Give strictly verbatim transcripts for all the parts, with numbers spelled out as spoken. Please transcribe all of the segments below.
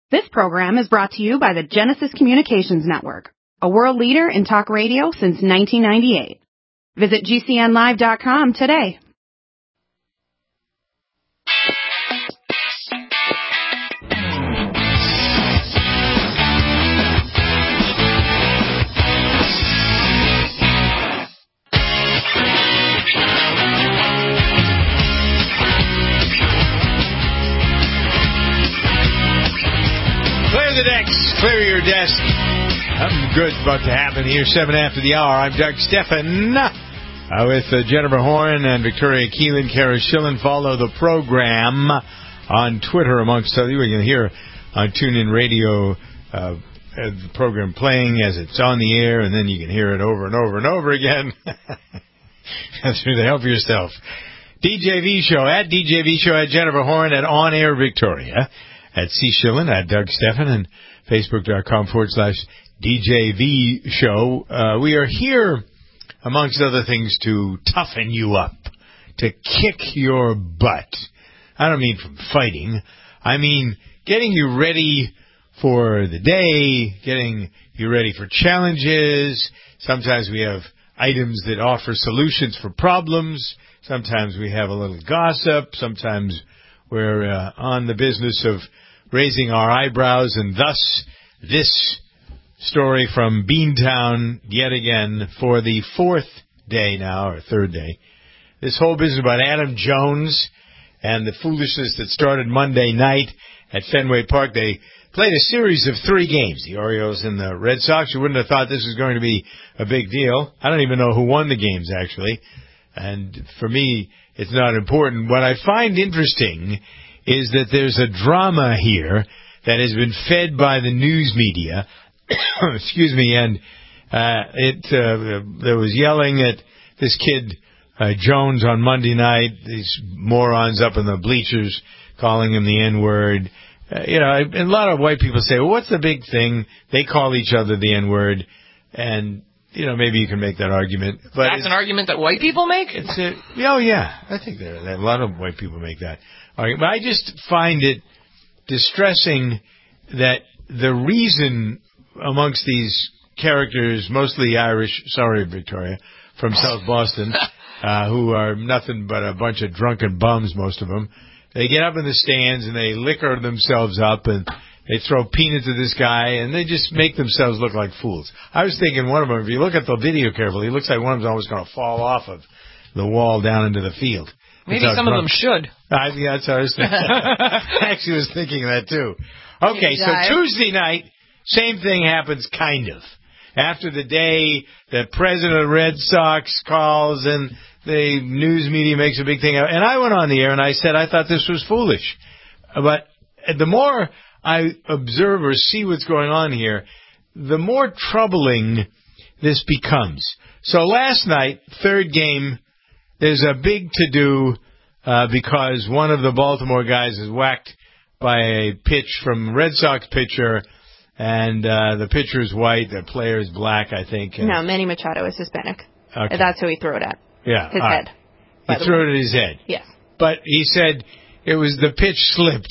This program is brought to you by the Genesis Communications Network, a world leader in talk radio since nineteen ninety-eight. Visit G C N live dot com today. The decks, clear your desk. Something good's about to happen here, seven after the hour. I'm Doug Stephan uh, with uh, Jennifer Horn and Victoria Keelan, Kara Schillen. Follow the program on Twitter, amongst other. You can hear on TuneIn Radio uh, the program playing as it's on the air, and then you can hear it over and over and over again. Through the help of yourself. D J V Show, at D J V Show, at Jennifer Horn, at On Air Victoria. At C. Schillen, at Doug Stephan, and Facebook.com forward slash DJV show. Uh, we are here, amongst other things, to toughen you up, to kick your butt. I don't mean from fighting. I mean getting you ready for the day, getting you ready for challenges. Sometimes we have items that offer solutions for problems. Sometimes we have a little gossip. Sometimes we're uh, on the business of raising our eyebrows, and thus this story from Beantown yet again for the fourth day now, or third day. This whole business about Adam Jones and the foolishness that started Monday night at Fenway Park. They played a series of three games, the Orioles and the Red Sox. You wouldn't have thought this was going to be a big deal. I don't even know who won the games, actually. And for me, it's not important. What I find interesting is that there's a drama here that has been fed by the news media. Excuse me, and uh, it uh, there was yelling at this kid uh, Jones on Monday night. These morons up in the bleachers calling him the N-word. Uh, you know, and a lot of white people say, "Well, what's the big thing?" They call each other the N-word, and you know, maybe you can make that argument. But that's an argument that white people make? It's a, oh, yeah. I think there a lot of white people make that argument. But I just find it distressing that the reason amongst these characters, mostly Irish, sorry, Victoria, from South Boston, uh, who are nothing but a bunch of drunken bums, most of them, they get up in the stands and they liquor themselves up and they throw peanuts at this guy, and they just make themselves look like fools. I was thinking one of them, if you look at the video carefully, it looks like one of them is almost going to fall off of the wall down into the field. Maybe some drunk. of them should. I, yeah, that's what I was thinking. I actually was thinking of that, too. Okay, so Tuesday night, same thing happens, kind of. After the day that President of the Red Sox calls and the news media makes a big thing out, and I went on the air and I said I thought this was foolish. But the more I observe or see what's going on here, the more troubling this becomes. So last night, third game, there's a big to-do uh, because one of the Baltimore guys is whacked by a pitch from Red Sox pitcher, and uh, the pitcher is white, the player is black, I think. No, Manny Machado is Hispanic. Okay. That's who he threw it at. Yeah, his right. head. He threw way. it at his head. Yes. But he said it was the pitch slipped.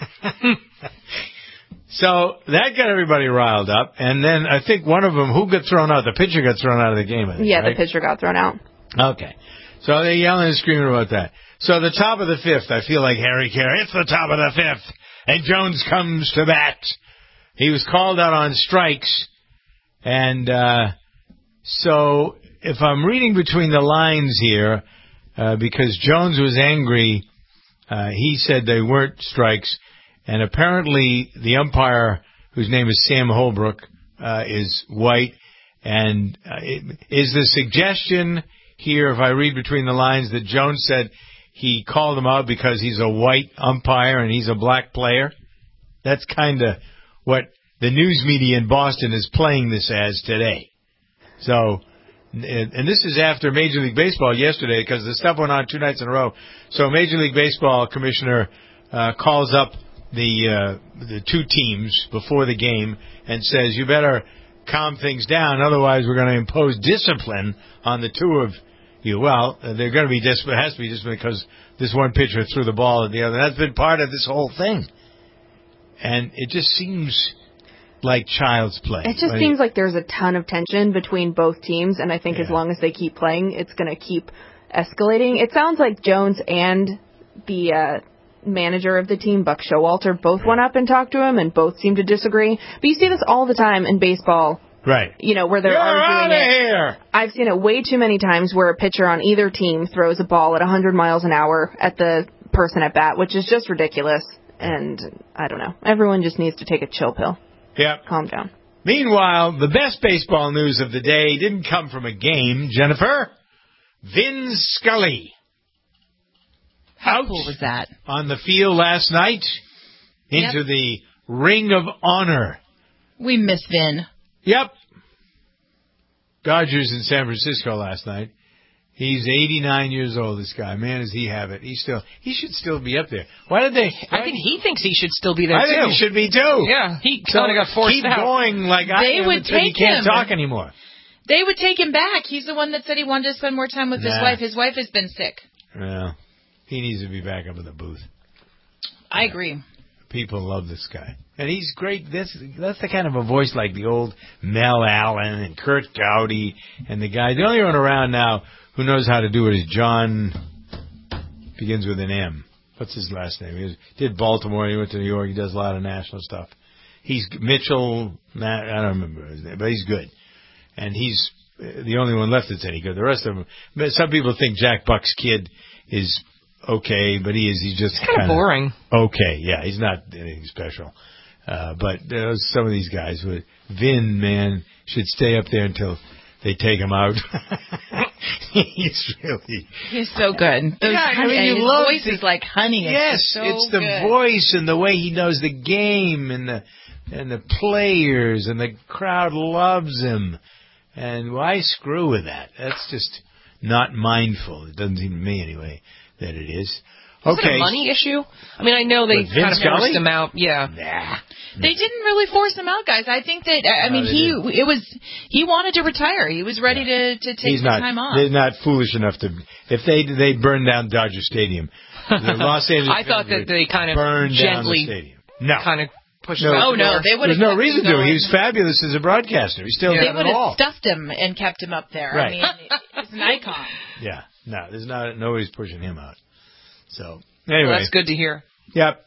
So that got everybody riled up, and then I think one of them, who got thrown out? The pitcher got thrown out of the game, I think, Yeah, right? the pitcher got thrown out. Okay. So they're yelling and screaming about that. So the top of the fifth, I feel like Harry Carey, it's the top of the fifth, and Jones comes to bat. He was called out on strikes, and uh, so if I'm reading between the lines here, uh, because Jones was angry, uh, he said they weren't strikes. And apparently the umpire, whose name is Sam Holbrook, uh, is white. And uh, it, is the suggestion here, if I read between the lines, that Jones said he called him out because he's a white umpire and he's a black player? That's kind of what the news media in Boston is playing this as today. So, and this is after Major League Baseball yesterday, because the stuff went on two nights in a row. So Major League Baseball commissioner uh, calls up the uh, the two teams before the game and says, you better calm things down, otherwise we're going to impose discipline on the two of you. Well, uh, they're going to be disciplined. It has to be disciplined because this one pitcher threw the ball at the other. That's been part of this whole thing. and it just seems like child's play. It just like, seems like there's a ton of tension between both teams, and I think yeah. as long as they keep playing, it's going to keep escalating. It sounds like Jones and the uh, manager of the team, Buck Showalter, both went up and talked to him, and both seem to disagree. But you see this all the time in baseball. Right. You know, where they're You're arguing outta it. Here. I've seen it way too many times where a pitcher on either team throws a ball at one hundred miles an hour at the person at bat, which is just ridiculous. And I don't know. Everyone just needs to take a chill pill. Yep. Calm down. Meanwhile, the best baseball news of the day didn't come from a game, Jennifer. Vin Scully. How Out cool was that? on the field last night into Yep. the Ring of Honor. We miss Vin. Yep. Dodgers in San Francisco last night. He's eighty-nine years old, this guy. Man, does he have it. He still, he should still be up there. Why did they? Why, I think he thinks he should still be there, I too. think he should be, too. Yeah, he So kind of got forced keep out. going like I They am would until he take can't him. talk anymore. They would take him back. He's the one that said he wanted to spend more time with his Nah. wife. His wife has been sick. Well, he needs to be back up in the booth. I agree. People love this guy. And he's great. That's, that's the kind of a voice like the old Mel Allen and Kurt Gowdy and the guy. The only one around now who knows how to do it is John, begins with an M. What's his last name? He was, did Baltimore. He went to New York. He does a lot of national stuff. He's Mitchell. Matt, I don't remember his name, but he's good. And he's the only one left that's any good. The rest of them, some people think Jack Buck's kid is okay, but he is. He's just Kind of boring. Okay, yeah, he's not anything special. Uh, but uh, some of these guys, with Vin, man, should stay up there until they take him out. He's really... He's so good. Those Yeah, I honey, mean, you his love voice the- is like honey. It's Yes, just so it's the good. voice and the way he knows the game and the and the players and the crowd loves him. And why screw with that? That's just not mindful. It doesn't seem to me anyway that it is. Is Okay. it a money issue? I mean, I know they What, Vin kind of Scully? forced him out. Yeah. Nah. They didn't really force him out, guys. I think that I No, mean they he didn't. it was he wanted to retire. He was ready to to take He's the not. time off. They're not foolish enough to. If they they burn down Dodger Stadium, the Los Angeles. I thought that they kind of burn down the gently stadium. No, kind of pushed No. him out. Oh the no, door. they would have. there's no reason to. He was fabulous as a broadcaster. He still They got would it all. have stuffed him and kept him up there. Right. I mean, he's an icon. Yeah, no, there's not. Nobody's pushing him out. So Well, anyway, that's good to hear. Yep,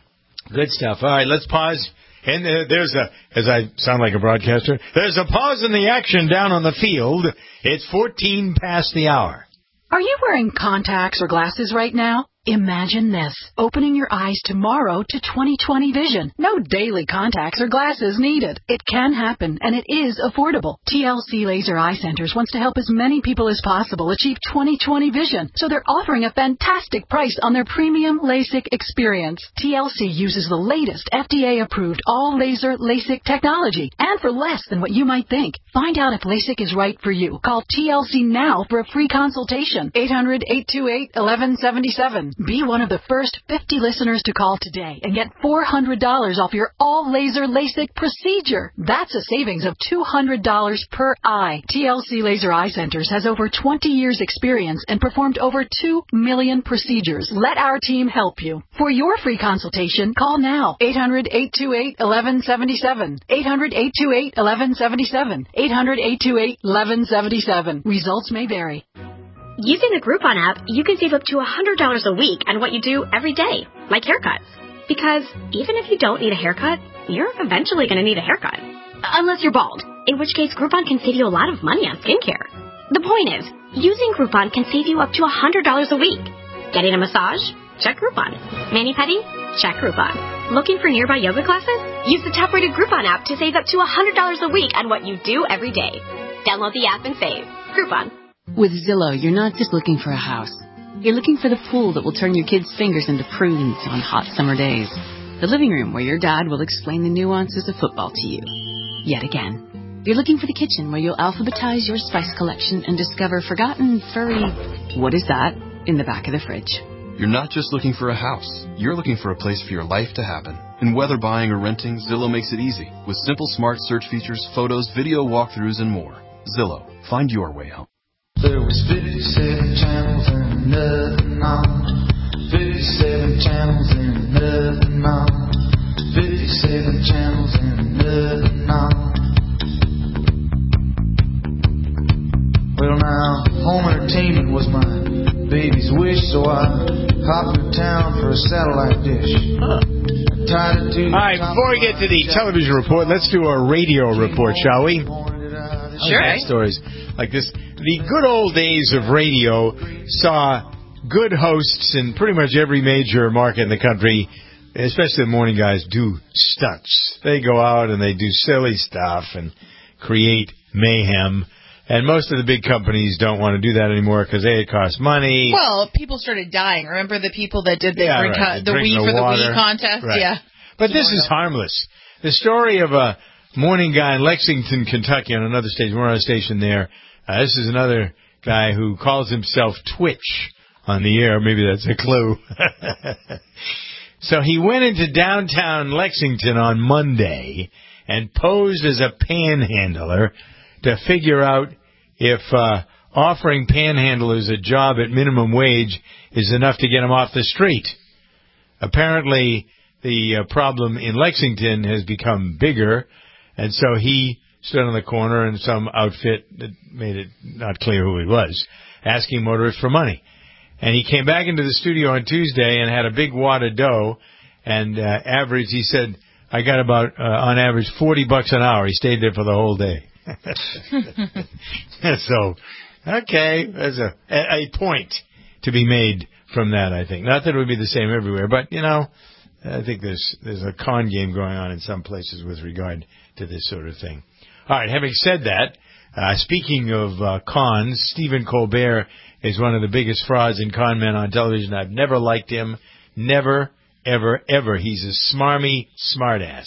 good stuff. All right, let's pause. And uh, there's a, as I sound like a broadcaster, there's a pause in the action down on the field. It's fourteen past the hour. Are you wearing contacts or glasses right now? Imagine this, opening your eyes tomorrow to twenty twenty vision. No daily contacts or glasses needed. It can happen, and it is affordable. T L C Laser Eye Centers wants to help as many people as possible achieve twenty twenty vision, so they're offering a fantastic price on their premium LASIK experience. T L C uses the latest F D A-approved all-laser LASIK technology, and for less than what you might think. Find out if LASIK is right for you. Call T L C now for a free consultation. eight hundred, eight two eight, eleven seventy-seven. Be one of the first fifty listeners to call today and get four hundred dollars off your all-laser LASIK procedure. That's a savings of two hundred dollars per eye. T L C Laser Eye Centers has over twenty years experience and performed over two million procedures. Let our team help you. For your free consultation, call now. eight hundred, eight two eight, eleven seventy-seven. eight hundred, eight two eight, eleven seventy-seven. eight hundred, eight two eight, eleven seventy-seven. Results may vary. Using the Groupon app, you can save up to one hundred dollars a week on what you do every day, like haircuts. Because even if you don't need a haircut, you're eventually going to need a haircut. Unless you're bald, in which case Groupon can save you a lot of money on skincare. The point is, using Groupon can save you up to one hundred dollars a week. Getting a massage? Check Groupon. Mani-pedi? Check Groupon. Looking for nearby yoga classes? Use the top-rated Groupon app to save up to one hundred dollars a week on what you do every day. Download the app and save. Groupon. With Zillow, you're not just looking for a house. You're looking for the pool that will turn your kids' fingers into prunes on hot summer days. The living room where your dad will explain the nuances of football to you. Yet again. You're looking for the kitchen where you'll alphabetize your spice collection and discover forgotten, furry, what is that, in the back of the fridge. You're not just looking for a house. You're looking for a place for your life to happen. And whether buying or renting, Zillow makes it easy. With simple smart search features, photos, video walkthroughs, and more. Zillow. Find your way home. There was fifty-seven channels and nothing on. fifty-seven channels and nothing on. fifty-seven channels and nothing on. Well now, home entertainment was my baby's wish, so I hopped to town for a satellite dish. Huh. Tied it to All right, before we get to the television report, let's do a radio report, shall we? Sure. Okay, stories like this. The good old days of radio saw good hosts in pretty much every major market in the country, especially the morning guys, do stunts. They go out and they do silly stuff and create mayhem. And most of the big companies don't want to do that anymore because, A, it costs money. Well, people started dying. Remember the people that did the Yeah, drink right. uh, the Drink Wii the for water. the Wii contest? Right. Yeah. But this is harmless. The story of a morning guy in Lexington, Kentucky, on another station, we're on a station there. Uh, this is another guy who calls himself Twitch on the air. Maybe that's a clue. So he went into downtown Lexington on Monday and posed as a panhandler to figure out if uh, offering panhandlers a job at minimum wage is enough to get them off the street. Apparently, the uh, problem in Lexington has become bigger, and so he stood on the corner in some outfit that made it not clear who he was, asking motorists for money. And he came back into the studio on Tuesday and had a big wad of dough, and uh, average, he said, I got about, uh, on average, forty bucks an hour. He stayed there for the whole day. So, okay, there's a, a point to be made from that, I think. Not that it would be the same everywhere, but, you know, I think there's there's a con game going on in some places with regard to this sort of thing. All right, having said that, uh, speaking of uh, cons, Stephen Colbert is one of the biggest frauds and con men on television. I've never liked him. Never, ever, ever. He's a smarmy smartass.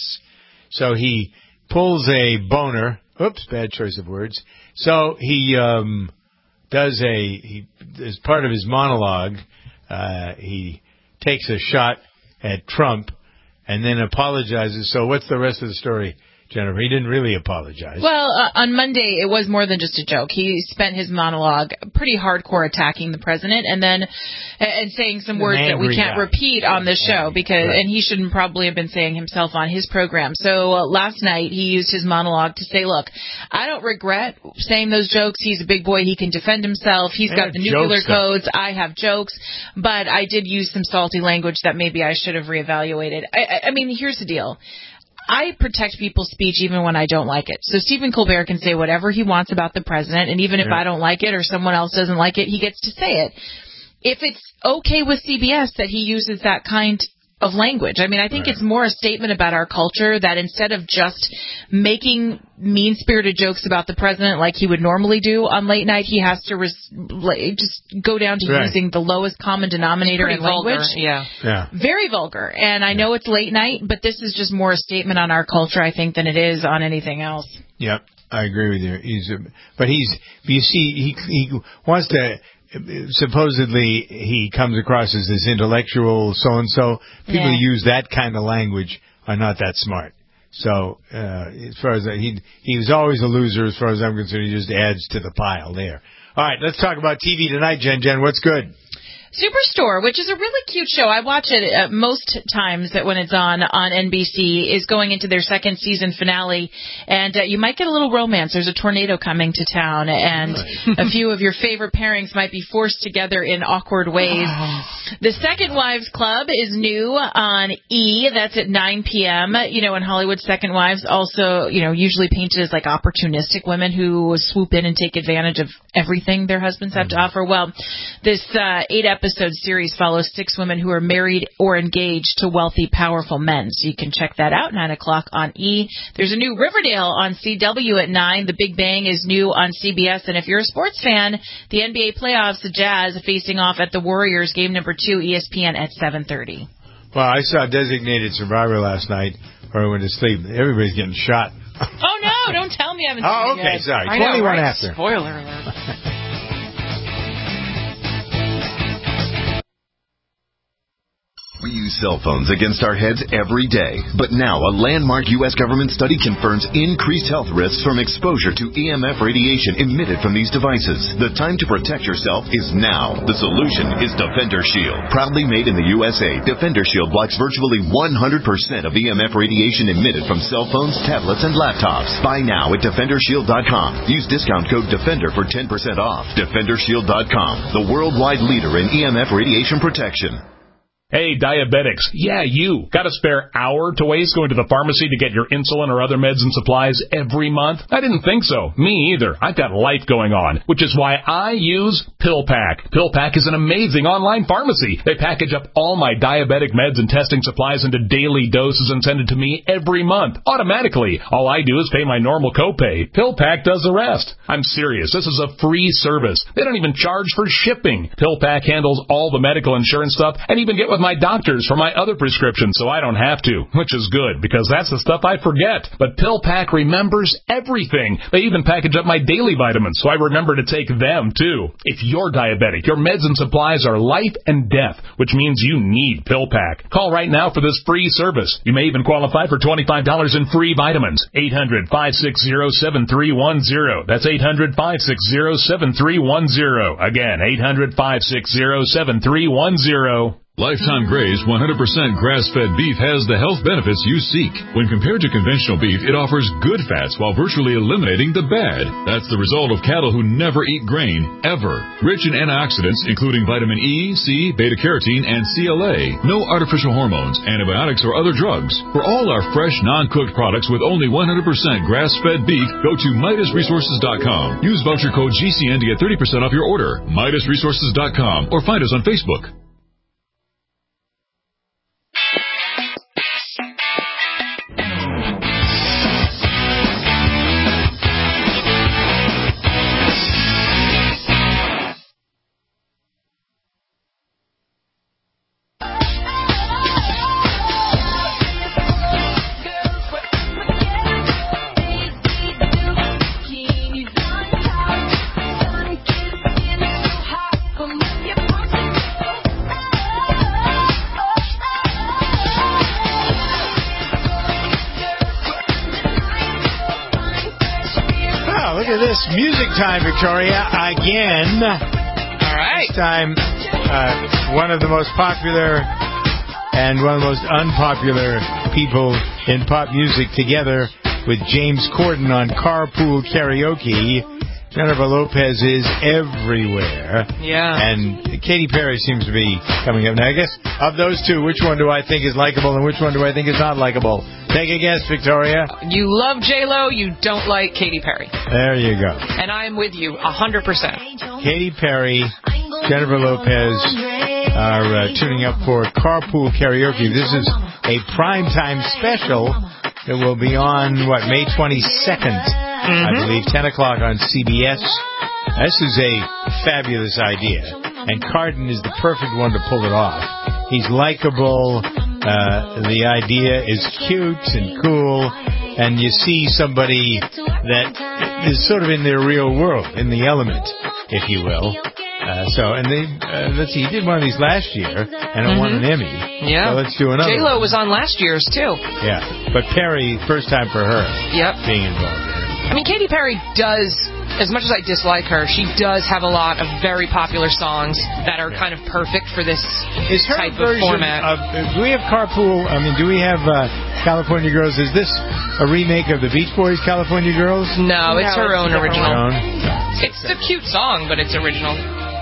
So he pulls a boner. Oops, bad choice of words. So he um, does a, he, as part of his monologue, uh, he takes a shot at Trump and then apologizes. So what's the rest of the story, Jennifer? He didn't really apologize. Well, uh, on Monday, it was more than just a joke. He spent his monologue pretty hardcore attacking the president and then and saying some An words that we angry can't guy. repeat on the show because Right. and he shouldn't probably have been saying himself on his program. So uh, last night, he used his monologue to say, look, I don't regret saying those jokes. He's a big boy. He can defend himself. He's Yeah, got the nuclear jokes, though. codes. I have jokes. But I did use some salty language that maybe I should have reevaluated. I, I, I mean, here's the deal. I protect people's speech even when I don't like it. So Stephen Colbert can say whatever he wants about the president, and even if Yeah. I don't like it or someone else doesn't like it, he gets to say it. If it's okay with C B S that he uses that kind of language, I mean, I think Right. it's more a statement about our culture that instead of just making mean-spirited jokes about the president like he would normally do on late night, he has to res- like, just go down to Right. using the lowest common denominator Pretty in vulgar, language. yeah. Yeah. Very vulgar. And I know it's late night, but this is just more a statement on our culture, I think, than it is on anything else. Yep, I agree with you. He's, a, but he's, you see, he he wants to. Supposedly, he comes across as this intellectual so and so. People Yeah. who use that kind of language are not that smart. So, uh, as far as he he was always a loser, as far as I'm concerned. He just adds to the pile there. All right, let's talk about T V tonight, Jen. Jen, what's good? Superstore, which is a really cute show. I watch it uh, most times that when it's on on N B C, is going into their second season finale, and uh, you might get a little romance. There's a tornado coming to town, and a few of your favorite pairings might be forced together in awkward ways. The Second Wives Club is new on E. That's at nine p.m. You know, in Hollywood, Second Wives also, you know, usually painted as like opportunistic women who swoop in and take advantage of everything their husbands have to offer. Well, this uh, eight episode episode series follows six women who are married or engaged to wealthy, powerful men. So you can check that out, nine o'clock on E. There's a new Riverdale on C W at nine. The Big Bang is new on C B S. And if you're a sports fan, the N B A playoffs, the Jazz facing off at the Warriors, game number two, E S P N at seven thirty. Well, I saw Designated Survivor last night, or I went to sleep. Everybody's getting shot. Oh, no, don't tell me I haven't Oh, seen okay, it yet. sorry. I know, twenty-one right? after. Spoiler alert. We use cell phones against our heads every day. But now a landmark U S government study confirms increased health risks from exposure to E M F radiation emitted from these devices. The time to protect yourself is now. The solution is Defender Shield. Proudly made in the U S A, Defender Shield blocks virtually one hundred percent of E M F radiation emitted from cell phones, tablets, and laptops. Buy now at Defender Shield dot com. Use discount code DEFENDER for ten percent off. Defender Shield dot com, the worldwide leader in E M F radiation protection. Hey, diabetics. Yeah, you. Got a spare hour to waste going to the pharmacy to get your insulin or other meds and supplies every month? I didn't think so. Me either. I've got life going on, which is why I use PillPack. PillPack is an amazing online pharmacy. They package up all my diabetic meds and testing supplies into daily doses and send it to me every month, automatically. All I do is pay my normal copay. PillPack does the rest. I'm serious. This is a free service. They don't even charge for shipping. PillPack handles all the medical insurance stuff and even get with my doctors for my other prescriptions, so I don't have to, which is good, because that's the stuff I forget. But PillPack remembers everything. They even package up my daily vitamins, so I remember to take them, too. If you're diabetic, your meds and supplies are life and death, which means you need PillPack. Call right now for this free service. You may even qualify for twenty-five dollars in free vitamins. eight hundred, five six zero, seven three one zero. That's eight hundred, five six zero, seven three one zero. Again, eight hundred, five six zero, seven three one zero. Lifetime Gray's one hundred percent grass-fed beef has the health benefits you seek. When compared to conventional beef, it offers good fats while virtually eliminating the bad. That's the result of cattle who never eat grain, ever. Rich in antioxidants, including vitamin E, C, beta-carotene, and C L A. No artificial hormones, antibiotics, or other drugs. For all our fresh, non-cooked products with only one hundred percent grass-fed beef, go to Midas Resources dot com. Use voucher code G C N to get thirty percent off your order. Midas Resources dot com or find us on Facebook. Music time, Victoria, again. All right. This time, uh, one of the most popular and one of the most unpopular people in pop music together with James Corden on Carpool Karaoke. Jennifer Lopez is everywhere. Yeah. And Katy Perry seems to be coming up. Now, I guess, of those two, which one do I think is likable and which one do I think is not likable? Take a guess, Victoria. You love J-Lo, you don't like Katy Perry. There you go. And I'm with you, one hundred percent. Katy Perry, Jennifer Lopez are uh, tuning up for Carpool Karaoke. This is a primetime special that will be on, what, May twenty-second, mm-hmm. I believe, ten o'clock on C B S. This is a fabulous idea, and Corden is the perfect one to pull it off. He's likable, uh, the idea is cute and cool, and you see somebody that is sort of in their real world, in the element, if you will. Uh, so, and they, uh, let's see, he did one of these last year, and it mm-hmm. won an Emmy. Yeah. So let's do another. J-Lo was on last year's, too. Yeah. But Perry, first time for her. Yep. Being involved in it. I mean, Katy Perry does, as much as I dislike her, she does have a lot of very popular songs that are kind of perfect for this is her type of format. Of, uh, do we have Carpool? I mean, do we have uh, California Girls? Is this a remake of the Beach Boys' California Girls? No, it's no, her own original. Her own? It's a cute song, but it's original.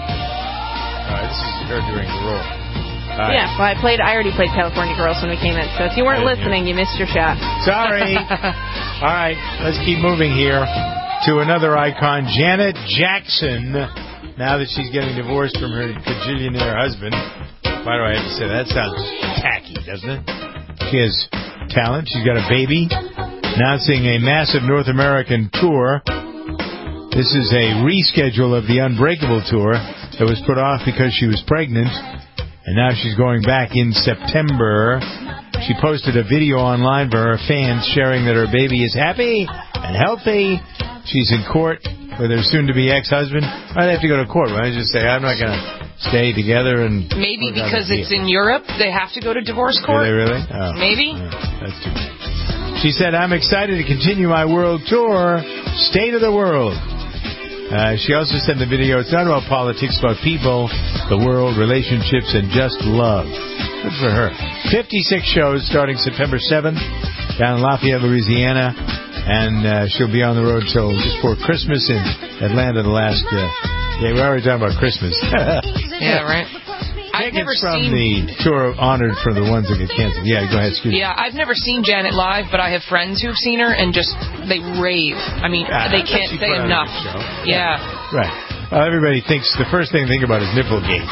Uh, this is her doing the role. Right. Yeah, well, I played. I already played California Girls when we came in, so if you weren't listening, you missed your shot. Sorry. All right, let's keep moving here to another icon, Janet Jackson. Now that she's getting divorced from her bajillionaire husband. Why do I have to say that? That sounds tacky, doesn't it? She has talent. She's got a baby. Announcing a massive North American tour. This is a reschedule of the Unbreakable tour that was put off because she was pregnant. And now she's going back in September. She posted a video online for her fans sharing that her baby is happy and healthy. She's in court with her soon-to-be ex-husband? Why do they have to go to court? Why don't they just say, I'm not going to stay together and... Maybe because it's in Europe, they have to go to divorce court? Do they really? Oh. Maybe. Oh, that's too bad. She said, I'm excited to continue my world tour, State of the World. Uh, she also said in the video, it's not about politics, it's about people, the world, relationships, and just love. Good for her. fifty-six shows starting September seventh down in Lafayette, Louisiana. And uh, she'll be on the road till just before Christmas in Atlanta the last... Uh, yeah, we're already talking about Christmas. Yeah, right. I've never from seen... the tour honored for the ones that get canceled. Yeah, go ahead, excuse me. Yeah, I've never seen Janet live, but I have friends who've seen her and just, they rave. I mean, Ah, they can't say enough. Yeah. Right. Well, everybody thinks, the first thing to think about is Nipplegate.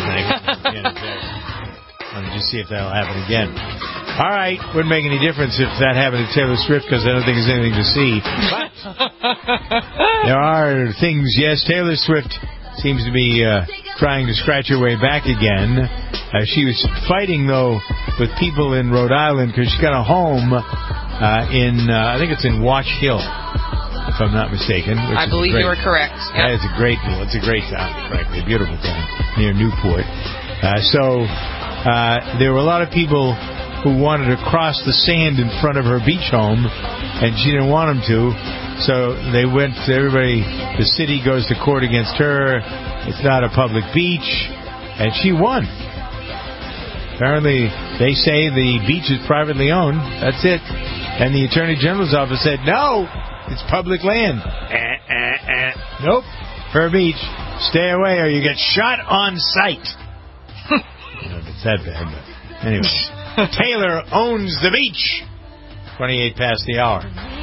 Let me just see if that'll happen again. All right, wouldn't make any difference if that happened to Taylor Swift because I don't think there's anything to see. But there are things, yes, Taylor Swift seems to be uh, trying to scratch her way back again. Uh, she was fighting, though, with people in Rhode Island because she got a home uh, in, uh, I think it's in Watch Hill, if I'm not mistaken. Which I believe great, you are correct. Yep. Yeah, it's a great, it's a great town, frankly, a beautiful town near Newport. Uh, so uh, there were a lot of people who wanted to cross the sand in front of her beach home, and she didn't want them to. So they went to everybody, the city goes to court against her. It's not a public beach. And she won. Apparently, they say the beach is privately owned. That's it. And the Attorney General's office said, no, it's public land. Eh, eh, eh. Nope. Her beach. Stay away or you get shot on sight. I don't know if it's that bad, but anyway. Taylor owns the beach. twenty-eight past the hour.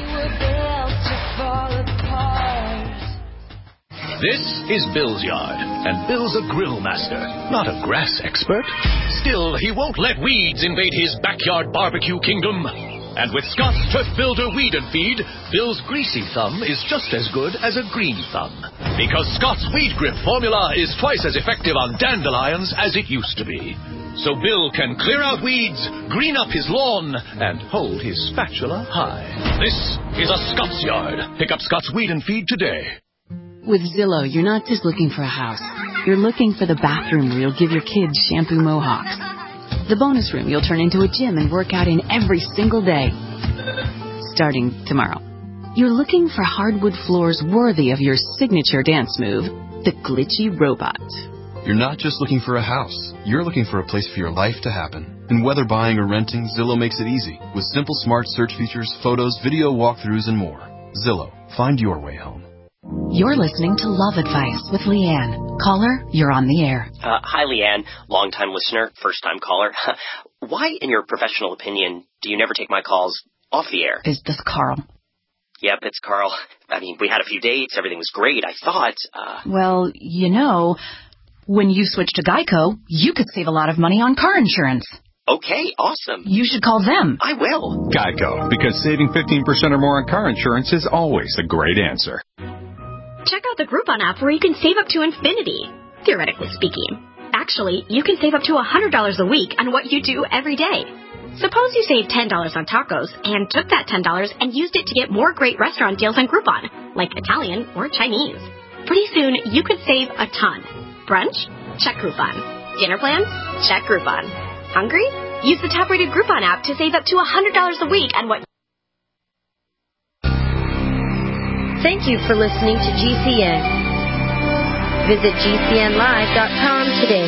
This is Bill's yard, and Bill's a grill master, not a grass expert. Still, he won't let weeds invade his backyard barbecue kingdom. And with Scott's Turf Builder Weed and Feed, Bill's greasy thumb is just as good as a green thumb. Because Scott's Weed Grip formula is twice as effective on dandelions as it used to be. So Bill can clear out weeds, green up his lawn, and hold his spatula high. This is a Scott's Yard. Pick up Scott's Weed and Feed today. With Zillow, you're not just looking for a house. You're looking for the bathroom where you'll give your kids shampoo mohawks. The bonus room you'll turn into a gym and work out in every single day. Starting tomorrow. You're looking for hardwood floors worthy of your signature dance move, the glitchy robot. You're not just looking for a house. You're looking for a place for your life to happen. And whether buying or renting, Zillow makes it easy. With simple smart search features, photos, video walkthroughs, and more. Zillow. Find your way home. You're listening to Love Advice with Leanne. Caller, you're on the air. Uh, hi, Leanne. Long-time listener, first-time caller. Why, in your professional opinion, do you never take my calls off the air? Is this Carl? Yep, it's Carl. I mean, we had a few dates. Everything was great, I thought. Uh... Well, you know, when you switch to Geico, you could save a lot of money on car insurance. Okay, awesome. You should call them. I will. Geico, because saving fifteen percent or more on car insurance is always a great answer. Check out the Groupon app where you can save up to infinity, theoretically speaking. Actually, you can save up to one hundred dollars a week on what you do every day. Suppose you saved ten dollars on tacos and took that ten dollars and used it to get more great restaurant deals on Groupon, like Italian or Chinese. Pretty soon, you could save a ton. Brunch? Check Groupon. Dinner plans? Check Groupon. Hungry? Use the top-rated Groupon app to save up to one hundred dollars a week on what... Thank you for listening to G C N. Visit G C N live dot com today.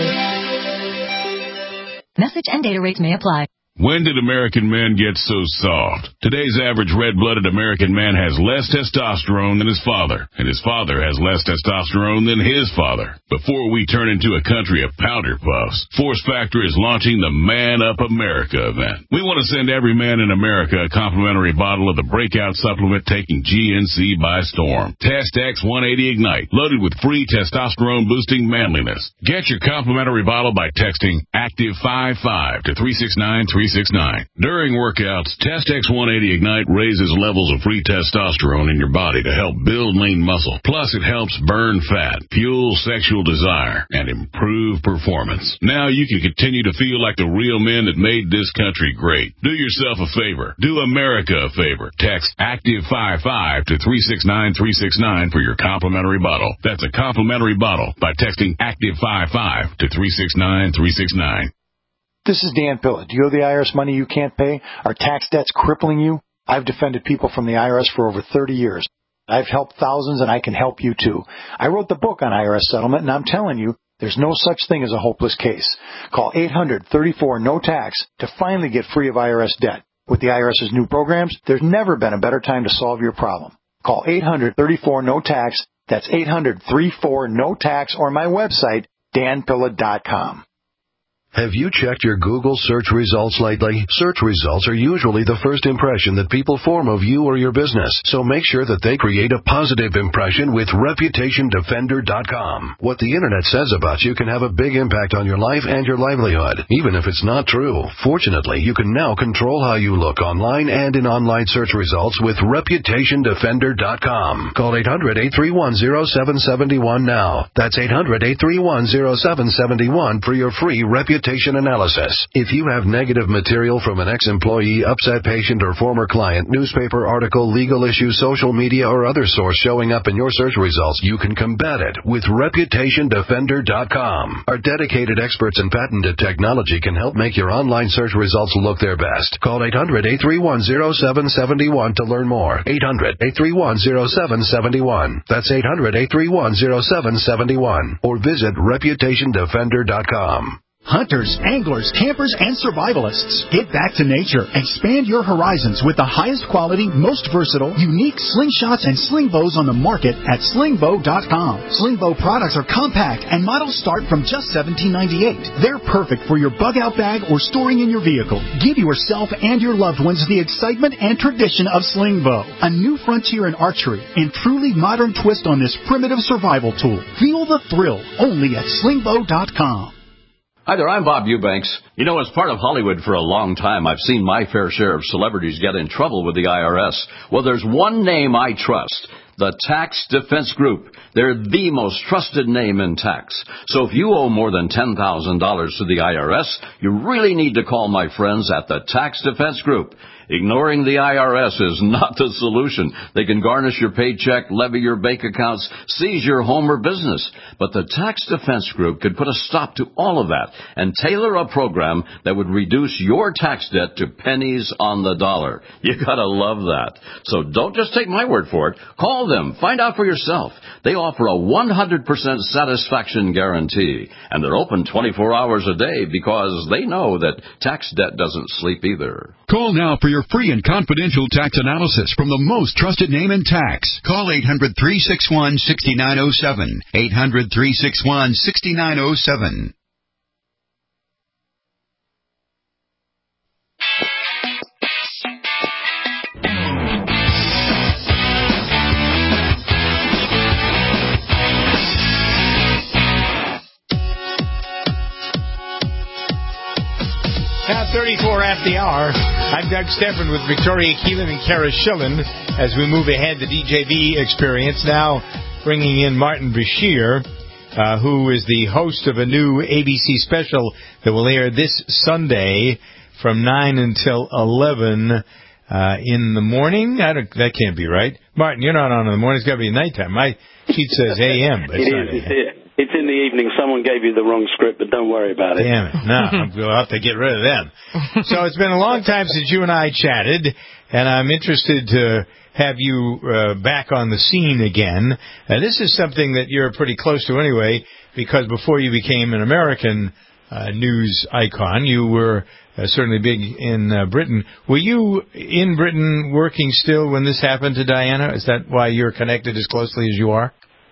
Message and data rates may apply. When did American men get so soft? Today's average red-blooded American man has less testosterone than his father, and his father has less testosterone than his father. Before we turn into a country of powder puffs, Force Factor is launching the Man Up America event. We want to send every man in America a complimentary bottle of the breakout supplement taking G N C by storm. Test X one eighty Ignite, loaded with free testosterone-boosting manliness. Get your complimentary bottle by texting active five five to three six nine three three six nine. During workouts, Test X one eighty Ignite raises levels of free testosterone in your body to help build lean muscle. Plus, it helps burn fat, fuel sexual desire, and improve performance. Now you can continue to feel like the real men that made this country great. Do yourself a favor. Do America a favor. Text Active fifty-five to three six nine three six nine for your complimentary bottle. That's a complimentary bottle by texting Active fifty-five to three six nine three six nine. This is Dan Pilla. Do you owe the I R S money you can't pay? Are tax debts crippling you? I've defended people from the I R S for over thirty years. I've helped thousands, and I can help you too. I wrote the book on I R S settlement, and I'm telling you, there's no such thing as a hopeless case. Call eight hundred thirty-four no tax to finally get free of I R S debt. With the IRS's new programs, there's never been a better time to solve your problem. Call eight hundred thirty-four no tax. That's eight hundred thirty-four no tax, or my website, dan pilla dot com. Have you checked your Google search results lately? Search results are usually the first impression that people form of you or your business, so make sure that they create a positive impression with reputation defender dot com. What the Internet says about you can have a big impact on your life and your livelihood, even if it's not true. Fortunately, you can now control how you look online and in online search results with reputation defender dot com. Call eight hundred eight three one zero seven seven one now. That's eight hundred eight three one zero seven seven one for your free reputation analysis. If you have negative material from an ex-employee, upset patient, or former client, newspaper article, legal issue, social media, or other source showing up in your search results, you can combat it with reputation defender dot com. Our dedicated experts in patented technology can help make your online search results look their best. Call eight hundred eight three one zero seven seven one to learn more. eight hundred eight three one zero seven seven one. That's eight hundred eight three one zero seven seven one. Or visit reputation defender dot com. Hunters, anglers, campers, and survivalists. Get back to nature. Expand your horizons with the highest quality, most versatile, unique slingshots and sling bows on the market at sling bow dot com. Sling bow products are compact and models start from just seventeen ninety-eight. They're perfect for your bug-out bag or storing in your vehicle. Give yourself and your loved ones the excitement and tradition of sling bow. A new frontier in archery and truly modern twist on this primitive survival tool. Feel the thrill only at sling bow dot com. Hi there, I'm Bob Eubanks. You know, as part of Hollywood for a long time, I've seen my fair share of celebrities get in trouble with the I R S. Well, there's one name I trust. The Tax Defense Group. They're the most trusted name in tax. So if you owe more than ten thousand dollars to the I R S, you really need to call my friends at the Tax Defense Group. Ignoring the I R S is not the solution. They can garnish your paycheck, levy your bank accounts, seize your home or business. But the Tax Defense Group could put a stop to all of that and tailor a program that would reduce your tax debt to pennies on the dollar. You gotta love that. So don't just take my word for it. Call them. Find out for yourself. They offer a one hundred percent satisfaction guarantee. And they're open twenty-four hours a day because they know that tax debt doesn't sleep either. Call now for your free and confidential tax analysis from the most trusted name in tax. Call eight hundred three six one six nine zero seven. eight hundred three six one six nine zero seven. Now thirty-four after the hour. I'm Doug Stephan with Victoria Keelan and Kara Schillen as we move ahead the D J V experience. Now bringing in Martin Bashir, uh, who is the host of a new A B C special that will air this Sunday from nine until eleven uh, in the morning. I don't, that can't be right. Martin, you're not on in the morning. It's got to be nighttime. My sheet says A M, but it's it not is, A M. It's in the evening. Someone gave you the wrong script, but don't worry about it. Damn it. No, we'll have to get rid of them. So it's been a long time since you and I chatted, and I'm interested to have you uh, back on the scene again. And this is something that you're pretty close to anyway, because before you became an American uh, news icon, you were uh, certainly big in uh, Britain. Were you in Britain working still when this happened to Diana? Is that why you're connected as closely as you are?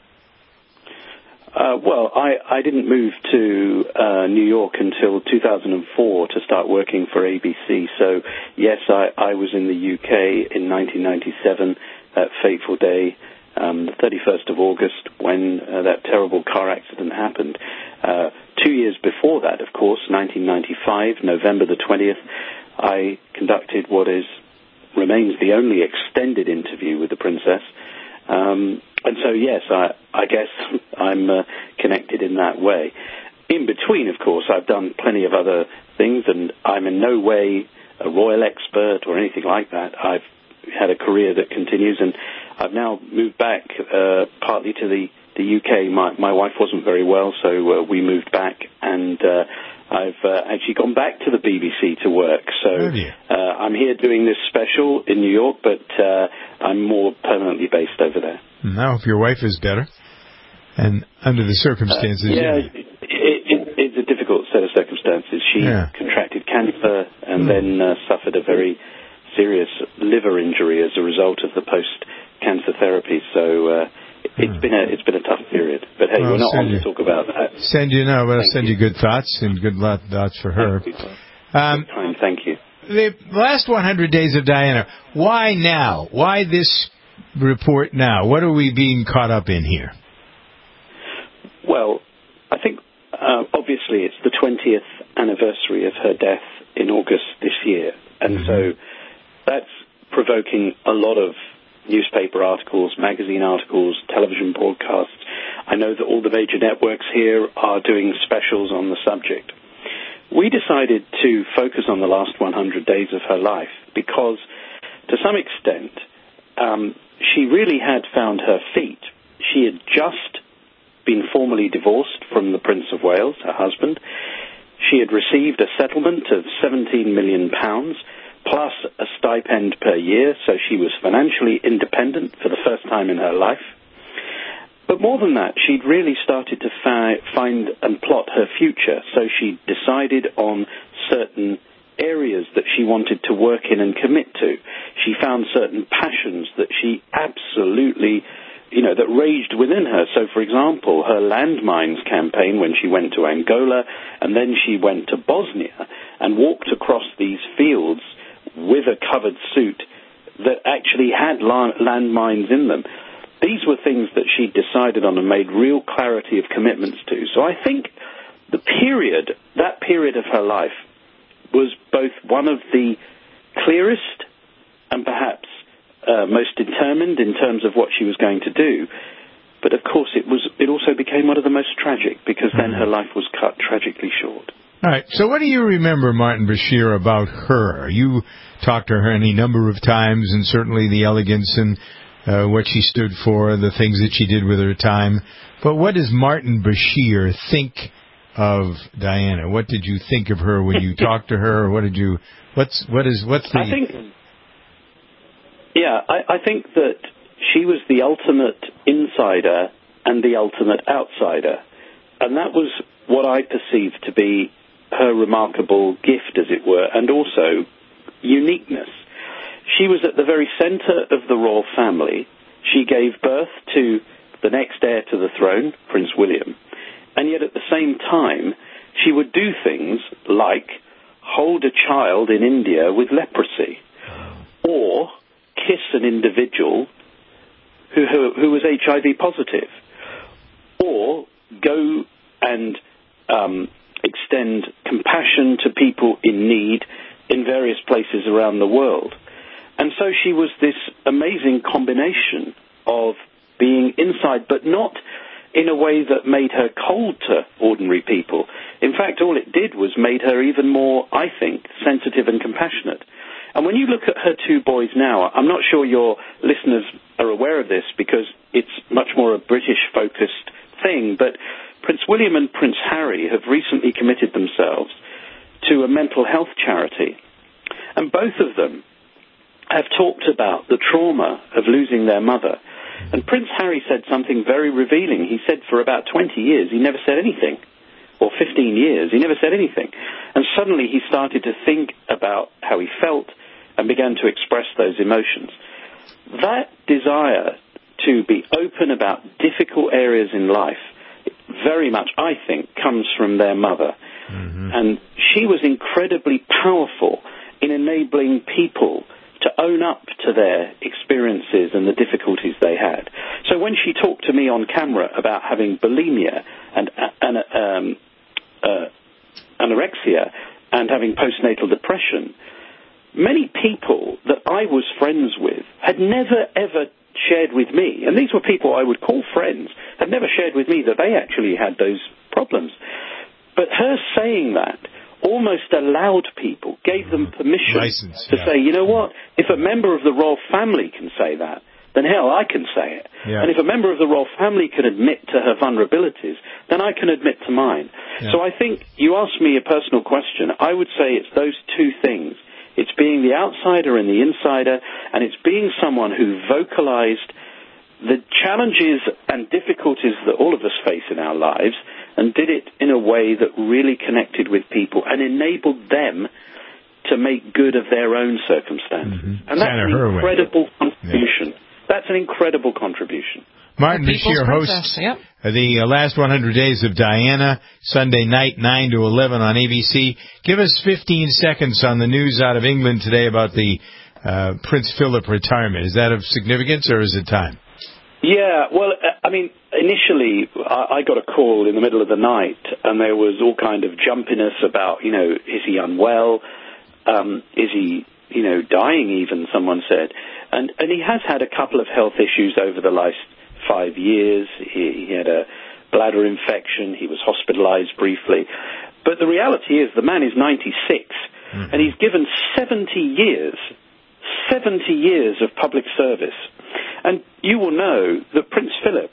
Uh, well, I, I didn't move to uh, New York until two thousand four to start working for A B C. So, yes, I, I was in the U K in nineteen ninety-seven, that fateful day, um, the thirty-first of August, when uh, that terrible car accident happened. Uh, two years before that, of course, nineteen ninety-five, November the twentieth, I conducted what is remains the only extended interview with the princess. Um, and so, yes, I, I guess I'm uh, connected in that way. In between, of course, I've done plenty of other things, and I'm in no way a royal expert or anything like that. I've had a career that continues, and I've now moved back uh, partly to the, the U K. My, my wife wasn't very well, so uh, we moved back, and uh, I've uh, actually gone back to the B B C to work. So uh, I'm here doing this special in New York, but uh, I'm more permanently based over there. Now, if your wife is better, and under the circumstances... Uh, yeah, yeah. It, it, it's a difficult set of circumstances. She yeah. contracted cancer and mm. then uh, suffered a very serious liver injury as a result of the post-cancer therapy. So uh, it's mm. been a it's been a tough period. But hey, well, we're not on you, to talk about that. Send you no, but I'll send you. you good thoughts and good thoughts for her. Um, time, thank you. The last one hundred days of Diana. Why now? Why this report now? What are we being caught up in here? Well, I think uh, obviously it's the twentieth anniversary of her death in August this year, and mm-hmm. so that's provoking a lot of newspaper articles, magazine articles, television broadcasts. I know that all the major networks here are doing specials on the subject. We decided to focus on the last one hundred days of her life because, to some extent, um, she really had found her feet. She had just been formally divorced from the Prince of Wales, her husband. She had received a settlement of seventeen million pounds, plus a stipend per year, so she was financially independent for the first time in her life. But more than that, she'd really started to fi- find and plot her future, so she decided on certain areas that she wanted to work in and commit to. She found certain passions that she absolutely, you know, that raged within her. So, for example, her landmines campaign when she went to Angola, and then she went to Bosnia and walked across these fields with a covered suit that actually had landmines in them. These were things that she decided on and made real clarity of commitments to. So I think the period, that period of her life, was both one of the clearest and perhaps uh, most determined in terms of what she was going to do. But of course, it was. It also became one of the most tragic because then her life was cut tragically short. All right. So what do you remember, Martin Bashir, about her? You talked to her any number of times, and certainly the elegance and uh, what she stood for, the things that she did with her time. But what does Martin Bashir think of Diana? What did you think of her when you talked to her? Or what did you? What's what is what's the? I think. Yeah, I, I think that she was the ultimate insider and the ultimate outsider, and that was what I perceived to be her remarkable gift, as it were, and also uniqueness. She was at the very center of the royal family. She gave birth to the next heir to the throne, Prince William, and yet at the same time, she would do things like hold a child in India with leprosy, or kiss an individual who, who, who was H I V positive, or go and um, extend compassion to people in need in various places around the world. And so she was this amazing combination of being inside, but not in a way that made her cold to ordinary people. In fact, all it did was made her even more, I think, sensitive and compassionate. And when you look at her two boys now, I'm not sure your listeners are aware of this because it's much more a British-focused thing, but Prince William and Prince Harry have recently committed themselves to a mental health charity. And both of them have talked about the trauma of losing their mother. And Prince Harry said something very revealing. He said for about twenty years he never said anything. Or fifteen years, he never said anything. And suddenly he started to think about how he felt and began to express those emotions. That desire to be open about difficult areas in life very much, I think, comes from their mother. Mm-hmm. And she was incredibly powerful in enabling people to own up to their experiences and the difficulties they had. So when she talked to me on camera about having bulimia and, and um, uh, anorexia and having postnatal depression, many people that I was friends with had never, ever shared with me, and these were people I would call friends, had never shared with me that they actually had those problems. But her saying that almost allowed people, gave them permission License, to yeah. say, you know what, if a member of the royal family can say that, then hell, I can say it. Yeah. And if a member of the royal family can admit to her vulnerabilities, then I can admit to mine. Yeah. So I think you asked me a personal question. I would say it's those two things. It's being the outsider and the insider, and it's being someone who vocalized the challenges and difficulties that all of us face in our lives and did it in a way that really connected with people and enabled them to make good of their own circumstances. Mm-hmm. And that's Santa an Herwin. incredible contribution. Yeah. That's an incredible contribution. Martin Bashir hosts yep. the uh, last one hundred days of Diana, Sunday night, nine to eleven on A B C. Give us fifteen seconds on the news out of England today about the uh, Prince Philip retirement. Is that of significance, or is it time? Yeah, well, I mean, initially I got a call in the middle of the night, and there was all kind of jumpiness about, you know, is he unwell? Um, is he, you know, dying even, someone said. And, and he has had a couple of health issues over the last five years. He, he had a bladder infection. He was hospitalized briefly. But the reality is the man is ninety-six, mm-hmm. and he's given seventy years, seventy years of public service. And you will know that Prince Philip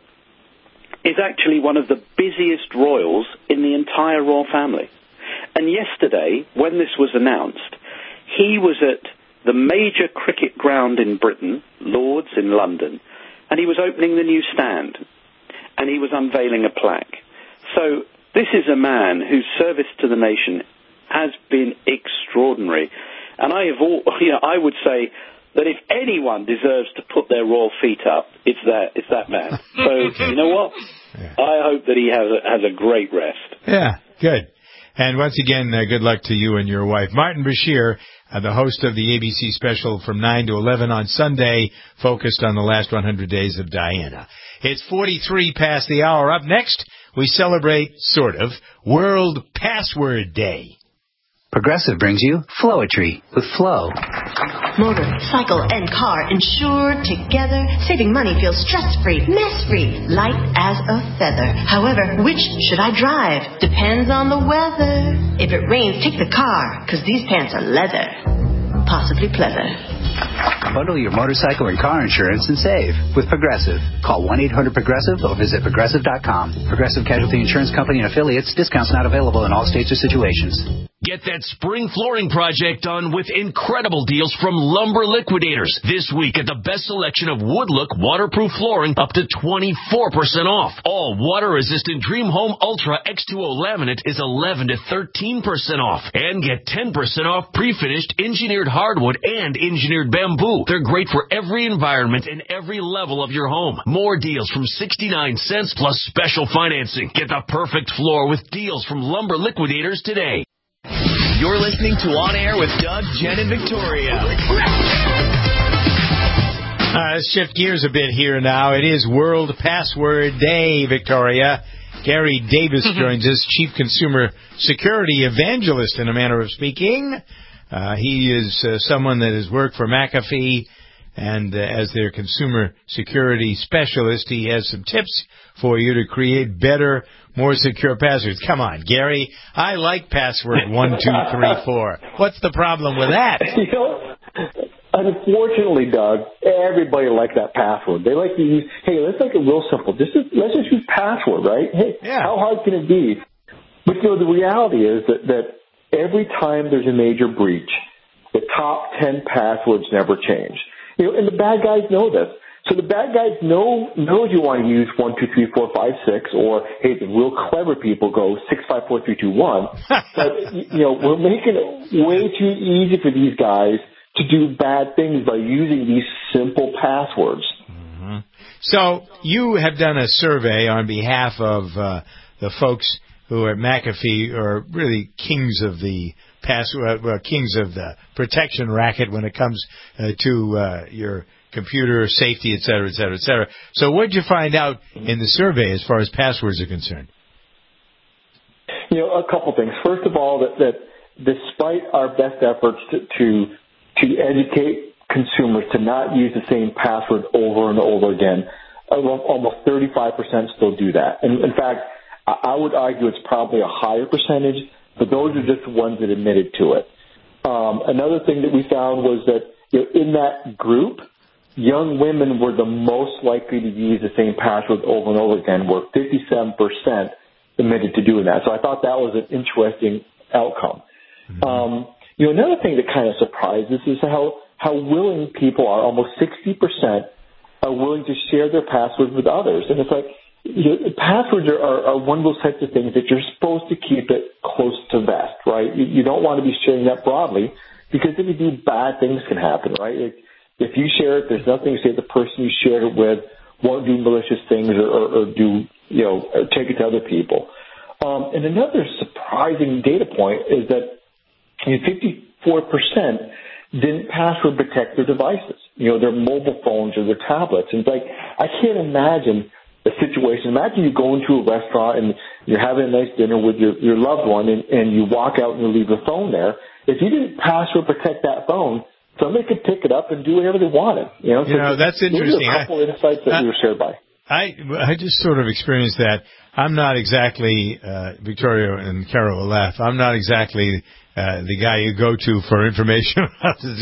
is actually one of the busiest royals in the entire royal family. And yesterday, when this was announced, he was at the major cricket ground in Britain, Lord's in London, and he was opening the new stand, and he was unveiling a plaque. So this is a man whose service to the nation has been extraordinary. And I have all, you know, I would say that if anyone deserves to put their royal feet up, it's that it's that man. So you know what? Yeah. I hope that he has a, has a great rest. Yeah, good. And once again, uh, good luck to you and your wife. Martin Bashir, uh, the host of the A B C special from nine to eleven on Sunday, focused on the last one hundred days of Diana. It's forty-three past the hour. Up next, we celebrate, sort of, World Password Day. Progressive brings you Flowetry with Flow. Motor, cycle, and car insured together. Saving money feels stress-free, mess-free, light as a feather. However, which should I drive? Depends on the weather. If it rains, take the car, because these pants are leather. Possibly pleather. Bundle your motorcycle and car insurance and save with Progressive. Call one eight hundred progressive or visit progressive dot com. Progressive Casualty Insurance Company and affiliates. Discounts not available in all states or situations. Get that spring flooring project done with incredible deals from Lumber Liquidators. This week at the best selection of Woodlook waterproof flooring up to twenty-four percent off. All water-resistant Dream Home Ultra X two O laminate is eleven to thirteen percent off. And get ten percent off pre-finished engineered hardwood and engineered bamboo. They're great for every environment and every level of your home. More deals from sixty-nine cents plus special financing. Get the perfect floor with deals from Lumber Liquidators today. You're listening to On Air with Doug, Jen, and Victoria. Uh, let's shift gears a bit here now. It is World Password Day, Victoria. Gary Davis joins us, Chief Consumer Security Evangelist, in a manner of speaking. Uh, he is uh, someone that has worked for McAfee, and uh, as their consumer security specialist, he has some tips for you to create better, more secure passwords. Come on, Gary. I like password one two three four. What's the problem with that? You know, unfortunately, Doug, everybody likes that password. They like to use, hey, let's make it real simple. Just let's just use password, right? Hey, yeah. How hard can it be? But you know, the reality is that, that every time there's a major breach, the top ten passwords never change. You know, and the bad guys know this. So the bad guys know knows you want to use one two three four five six, or hey, the real clever people go six five four three two one. But you know, we're making it way too easy for these guys to do bad things by using these simple passwords. Mm-hmm. So you have done a survey on behalf of uh, the folks who are at McAfee, are really kings of the password, uh, kings of the protection racket when it comes uh, to uh, your computer safety, et cetera, et cetera, et cetera. So what did you find out in the survey as far as passwords are concerned? You know, a couple things. First of all, that, that despite our best efforts to, to to educate consumers to not use the same password over and over again. Almost thirty-five percent still do that. And in fact, I would argue it's probably a higher percentage, but those are just the ones that admitted to it. Um, another thing that we found was that, you know, in that group, young women were the most likely to use the same password over and over again, where fifty-seven percent admitted to doing that. So I thought that was an interesting outcome. Mm-hmm. Um, you know, another thing that kind of surprised us is how, how willing people are. Almost sixty percent are willing to share their passwords with others. And it's like, you know, passwords are, are, are one of those types of things that you're supposed to keep it close to vest, right? You, you don't want to be sharing that broadly, because if you do, bad things can happen, right? If, if you share it, there's nothing to say the person you shared it with won't do malicious things or, or, or do, you know, or take it to other people. Um, and another surprising data point is that you know, fifty-four percent didn't password protect their devices, you know, their mobile phones or their tablets. And it's like, I can't imagine a situation. Imagine you go into a restaurant and you're having a nice dinner with your, your loved one, and, and you walk out and you leave your phone there. If you didn't password protect that phone, somebody could pick it up and do whatever they wanted. You know, you so know that's interesting. Those are a couple I, of insights that I, we were shared by. I I just sort of experienced that. I'm not exactly uh, Victoria and Carol will laugh. I'm not exactly uh, the guy you go to for information on how to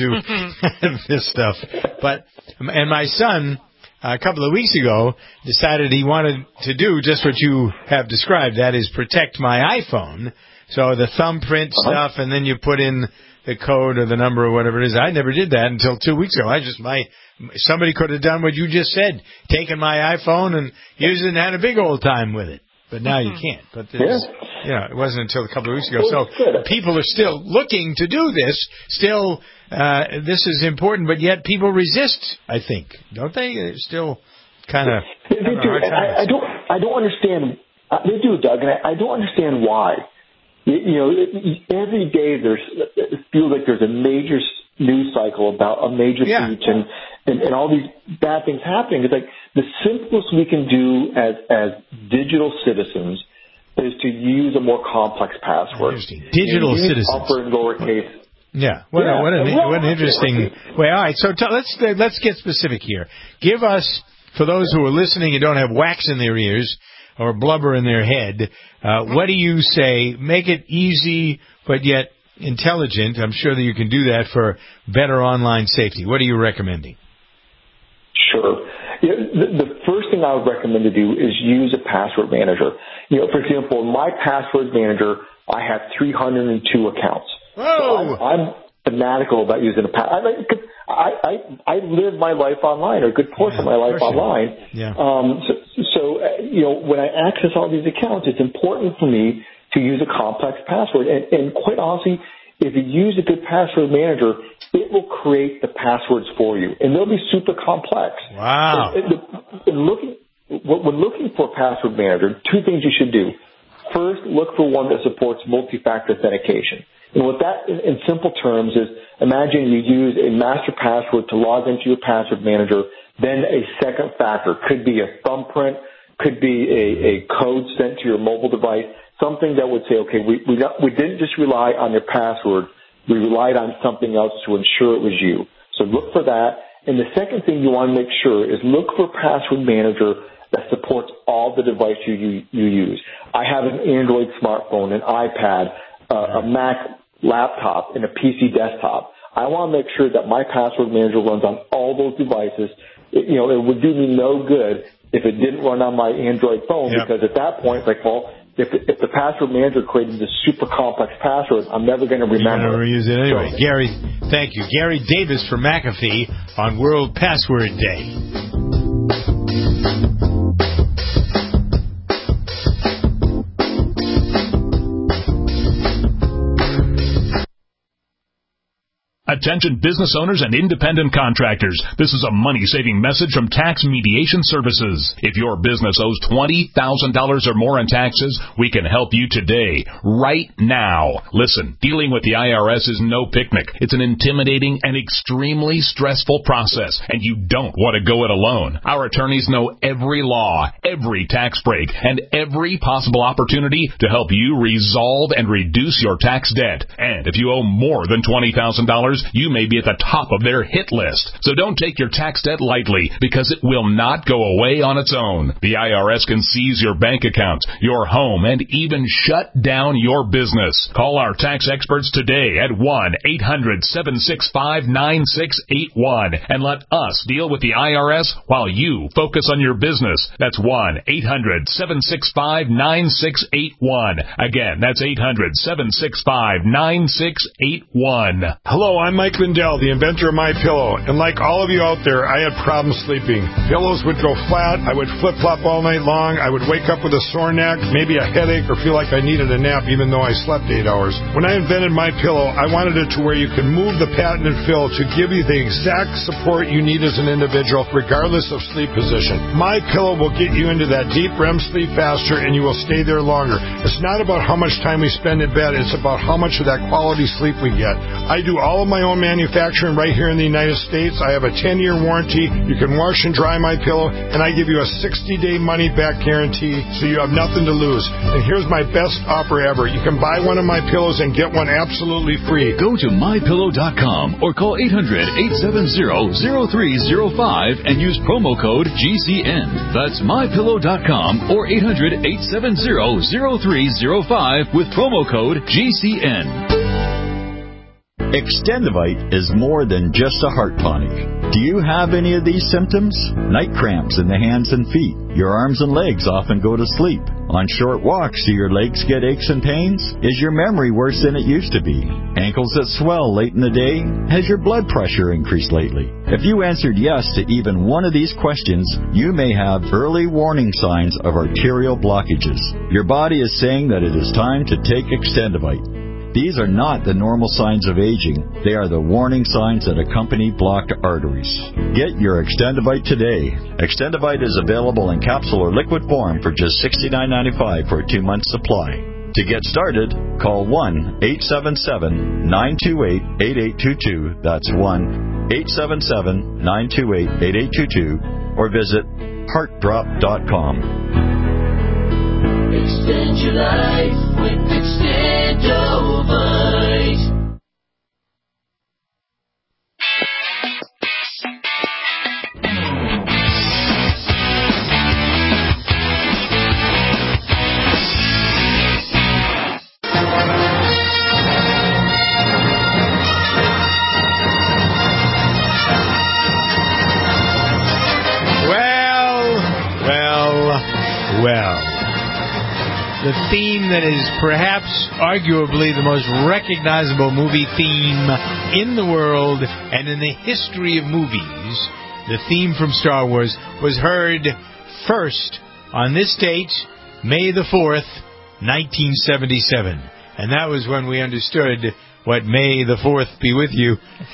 do this stuff. But and my son, a couple of weeks ago, decided he wanted to do just what you have described. That is, protect my iPhone. So the thumbprint uh-huh. stuff, and then you put in the code or the number or whatever it is. I never did that until two weeks ago. I just my somebody could have done what you just said, taken my iPhone and used it and had a big old time with it. But now you can't. But this, yeah. you know, it wasn't until a couple of weeks ago. So people are still looking to do this. Still, uh, this is important, but yet people resist, I think, don't they? They're still kind of. They do. And I, I don't. I don't understand. Uh, they do, Doug, and I, I don't understand why. You, you know, every day there's it feels like there's a major news cycle about a major yeah. breach and, and and all these bad things happening. It's like the simplest we can do as as digital citizens is to use a more complex password. Digital use citizens. Upper and lowercase. Yeah. What, yeah. A, what, an, what an interesting way. All right. So t- let's let's get specific here. Give us, for those who are listening and don't have wax in their ears or blubber in their head, uh, what do you say? Make it easy, but yet intelligent. I'm sure that you can do that for better online safety. What are you recommending? Sure. You know, the, the first thing I would recommend to do is use a password manager. You know, for example, in my password manager, I have three hundred two accounts. Whoa! So I'm, I'm fanatical about using a password. I, I, I live my life online, or a good portion yeah, of my life online. Yeah. Um, so, so uh, you know, when I access all these accounts, it's important for me to use a complex password. And, and quite honestly, if you use a good password manager, it will create the passwords for you, and they'll be super complex. Wow! And, and, and looking, when looking for a password manager, two things you should do. First, look for one that supports multi-factor authentication. And what that, in, in simple terms, is imagine you use a master password to log into your password manager, then a second factor. Could be a thumbprint, could be a, a code sent to your mobile device, something that would say, okay, we, we, got, we didn't just rely on your password, we relied on something else to ensure it was you. So look for that. And the second thing you want to make sure is look for a password manager that supports all the devices you, you, you use. I have an Android smartphone, an iPad, uh, a Mac laptop, and a P C desktop. I want to make sure that my password manager runs on all those devices. It, you know, it would do me no good if it didn't run on my Android phone, yep. because at that point, it's like, well, if, if the password manager created this super complex password, I'm never going to remember. You're never use it anyway. So, Gary, thank you. Gary Davis from McAfee on World Password Day. Attention business owners and independent contractors. This is a money-saving message from Tax Mediation Services. If your business owes twenty thousand dollars or more in taxes, we can help you today, right now. Listen, dealing with the I R S is no picnic. It's an intimidating and extremely stressful process, and you don't want to go it alone. Our attorneys know every law, every tax break, and every possible opportunity to help you resolve and reduce your tax debt. And if you owe more than twenty thousand dollars, you may be at the top of their hit list. So don't take your tax debt lightly, because it will not go away on its own. The I R S can seize your bank account, your home, and even shut down your business. Call our tax experts today at one eight hundred seven six five nine six eight one and let us deal with the I R S while you focus on your business. That's one eight hundred seven six five nine six eight one. Again, that's eight hundred seven six five nine six eight one. Hello, I'm Mike Lindell, the inventor of MyPillow, and like all of you out there, I had problems sleeping. Pillows would go flat, I would flip-flop all night long, I would wake up with a sore neck, maybe a headache, or feel like I needed a nap even though I slept eight hours. When I invented MyPillow, I wanted it to where you can move the patented fill to give you the exact support you need as an individual, regardless of sleep position. MyPillow will get you into that deep R E M sleep faster, and you will stay there longer. It's not about how much time we spend in bed, it's about how much of that quality sleep we get. I do all of my own manufacturing right here in the United States. I have a ten-year warranty. You can wash and dry MyPillow, and I give you a sixty-day money-back guarantee, so you have nothing to lose. And here's my best offer ever. You can buy one of my pillows and get one absolutely free. Go to my pillow dot com or call eight hundred eight seven zero zero three zero five and use promo code G C N. That's my pillow dot com or eight hundred eight seven zero zero three zero five with promo code G C N. Extendivite is more than just a heart tonic. Do you have any of these symptoms? Night cramps in the hands and feet. Your arms and legs often go to sleep. On short walks, do your legs get aches and pains? Is your memory worse than it used to be? Ankles that swell late in the day? Has your blood pressure increased lately? If you answered yes to even one of these questions, you may have early warning signs of arterial blockages. Your body is saying that it is time to take Extendivite. These are not the normal signs of aging. They are the warning signs that accompany blocked arteries. Get your Extendivite today. Extendivite is available in capsule or liquid form for just sixty-nine ninety-five for a two-month supply. To get started, call one eight seven seven nine two eight eight eight two two. That's one eight seven seven nine two eight eight eight two two. Or visit heart drop dot com. Extend your life with Extendovite. Well, well, well. The theme that is perhaps arguably the most recognizable movie theme in the world and in the history of movies, the theme from Star Wars, was heard first on this date, May the fourth, nineteen seventy-seven. And that was when we understood what May the fourth be with you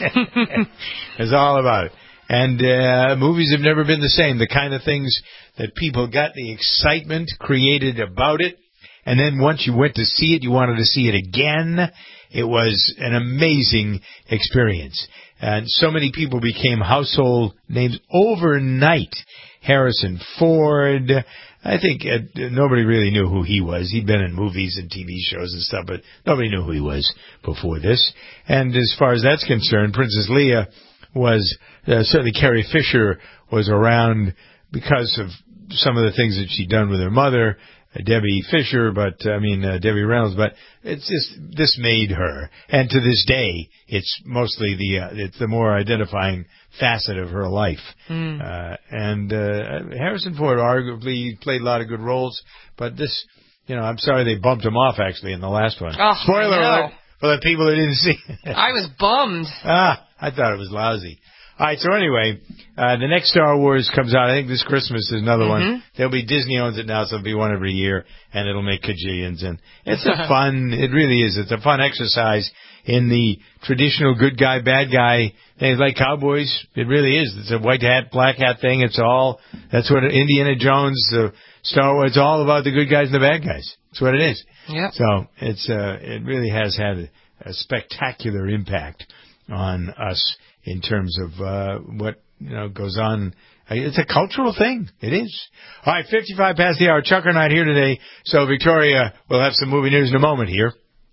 is all about. And uh, movies have never been the same. The kind of things that people got, the excitement created about it. And then once you went to see it, you wanted to see it again. It was an amazing experience. And so many people became household names overnight. Harrison Ford. I think uh, nobody really knew who he was. He'd been in movies and T V shows and stuff, but nobody knew who he was before this. And as far as that's concerned, Princess Leia was, uh, certainly Carrie Fisher was around because of some of the things that she'd done with her mother, Debbie Fisher, but, I mean, uh, Debbie Reynolds, but it's just, this made her. And to this day, it's mostly the, uh, it's the more identifying facet of her life. Mm. Uh, and, uh, Harrison Ford arguably played a lot of good roles, but this, you know, I'm sorry they bumped him off, actually, in the last one. Oh, Spoiler alert for the people that didn't see it. I was bummed. Ah, I thought it was lousy. All right, so anyway, uh, the next Star Wars comes out, I think this Christmas is another mm-hmm. one. There'll be, Disney owns it now, so it'll be one every year, and it'll make kajillions. And it's a fun, it really is, it's a fun exercise in the traditional good guy, bad guy things like cowboys. It really is. It's a white hat, black hat thing. It's all, that's what Indiana Jones, uh, Star Wars, it's all about the good guys and the bad guys. That's what it is. Yeah. So it's, uh, it really has had a, a spectacular impact on us in terms of uh, what you know goes on. It's a cultural thing. It is. All right, fifty-five past the hour. Chuck and I here today. So Victoria will have some movie news in a moment here.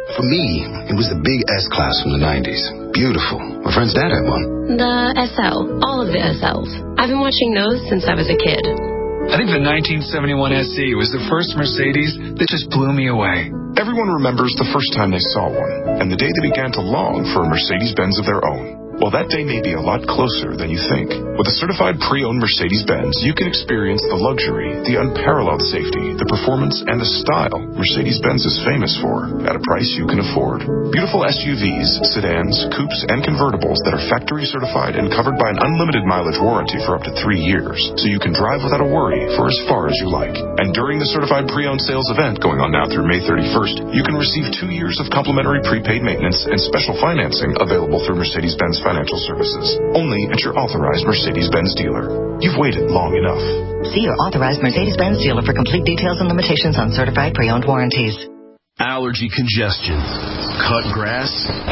For me, it was the big S-Class from the nineties. Beautiful. My friend's dad had one. The S L. All of the S Ls. I've been watching those since I was a kid. I think the nineteen seventy-one S E was the first Mercedes that just blew me away. Everyone remembers the first time they saw one, and the day they began to long for a Mercedes-Benz of their own. Well, that day may be a lot closer than you think. With a certified pre-owned Mercedes-Benz, you can experience the luxury, the unparalleled safety, the performance, and the style Mercedes-Benz is famous for at a price you can afford. Beautiful S U Vs, sedans, coupes, and convertibles that are factory certified and covered by an unlimited mileage warranty for up to three years, so you can drive without a worry for as far as you like. And during the certified pre-owned sales event going on now through May thirty-first, you can receive two years of complimentary prepaid maintenance and special financing available through Mercedes-Benz Financial Services, only at your authorized Mercedes-Benz dealer. You've waited long enough. See your authorized Mercedes-Benz dealer for complete details and limitations on certified pre-owned warranties. Allergy congestion, cut grass,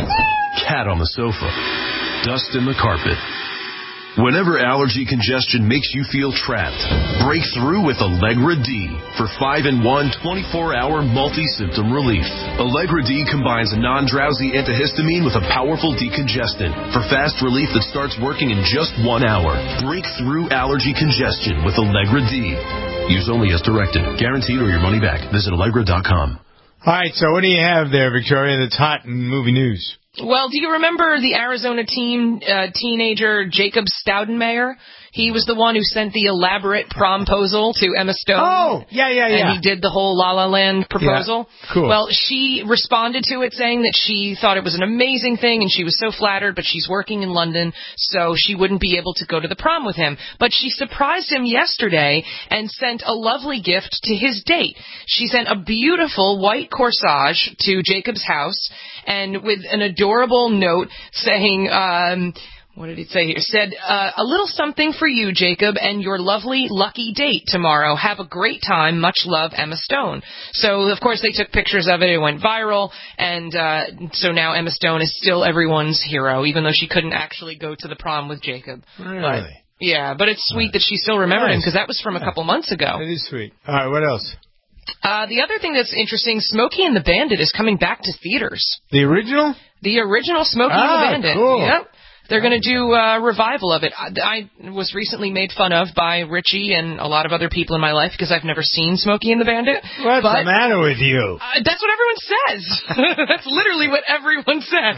cat on the sofa, dust in the carpet. Whenever allergy congestion makes you feel trapped, break through with Allegra D for five in one twenty-four hour multi-symptom relief. Allegra D combines a non-drowsy antihistamine with a powerful decongestant for fast relief that starts working in just one hour. Break through allergy congestion with Allegra D. Use only as directed. Guaranteed or your money back. Visit Allegra dot com. All right, so what do you have there, Victoria, that's hot in movie news? Well, do you remember the Arizona teen uh, teenager Jacob Staudenmayer? He was the one who sent the elaborate promposal to Emma Stone. Oh, yeah, yeah, yeah. And he did the whole La La Land proposal. Yeah, cool. Well, she responded to it saying that she thought it was an amazing thing and she was so flattered, but she's working in London, so she wouldn't be able to go to the prom with him. But she surprised him yesterday and sent a lovely gift to his date. She sent a beautiful white corsage to Jacob's house and with an adorable note saying, um... what did it say here? It said, uh, a little something for you, Jacob, and your lovely, lucky date tomorrow. Have a great time. Much love, Emma Stone. So, of course, they took pictures of it. It went viral. And uh, so now Emma Stone is still everyone's hero, even though she couldn't actually go to the prom with Jacob. Really? But, yeah, but it's sweet that she still remembered nice. him, because that was from a couple months ago. It is sweet. All right, what else? Uh, the other thing that's interesting, Smokey and the Bandit is coming back to theaters. The original? The original Smokey ah, and the Bandit. Cool. Yep. They're going to do a revival of it. I, I was recently made fun of by Richie and a lot of other people in my life because I've never seen Smokey and the Bandit. What's but, the matter with you? Uh, that's what everyone says. That's literally what everyone said.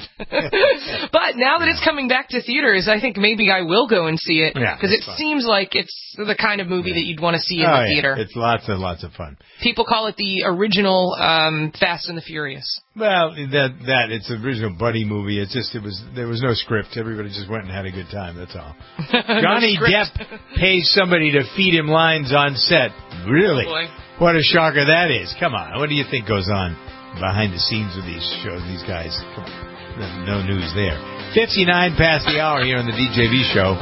But now that it's coming back to theaters, I think maybe I will go and see it because yeah, it fun. seems like it's the kind of movie yeah. that you'd want to see in oh, the theater. Yeah. It's lots and lots of fun. People call it the original um, Fast and the Furious. Well, that that it's the original buddy movie. It's just it was there was no script. Everybody just went and had a good time. That's all. Johnny no Depp pays somebody to feed him lines on set. Really? Oh boy. What a shocker that is. Come on. What do you think goes on behind the scenes with these shows? These guys. Come on. No news there. Fifty-nine past the hour here on the D J V show.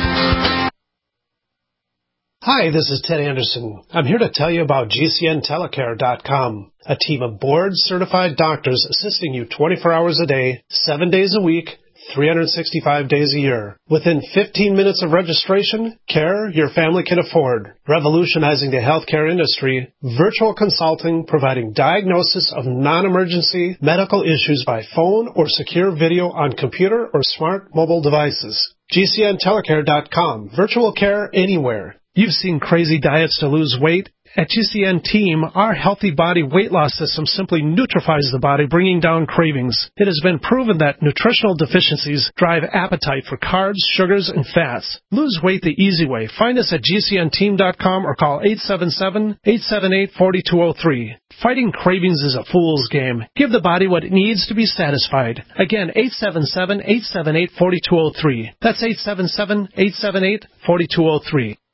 Hi, this is Ted Anderson. I'm here to tell you about G C N telecare dot com, a team of board-certified doctors assisting you twenty-four hours a day, seven days a week, three hundred sixty-five days a year. Within fifteen minutes of registration, care your family can afford. Revolutionizing the healthcare industry, virtual consulting providing diagnosis of non-emergency medical issues by phone or secure video on computer or smart mobile devices. G C N telecare dot com, virtual care anywhere. You've seen crazy diets to lose weight. At G C N Team, our Healthy Body Weight Loss System simply neutralizes the body, bringing down cravings. It has been proven that nutritional deficiencies drive appetite for carbs, sugars, and fats. Lose weight the easy way. Find us at G C N team dot com or call eight seven seven, eight seven eight, four two zero three. Fighting cravings is a fool's game. Give the body what it needs to be satisfied. Again, eight seven seven, eight seven eight, four two zero three. That's eight seven seven, eight seven eight, four two zero three.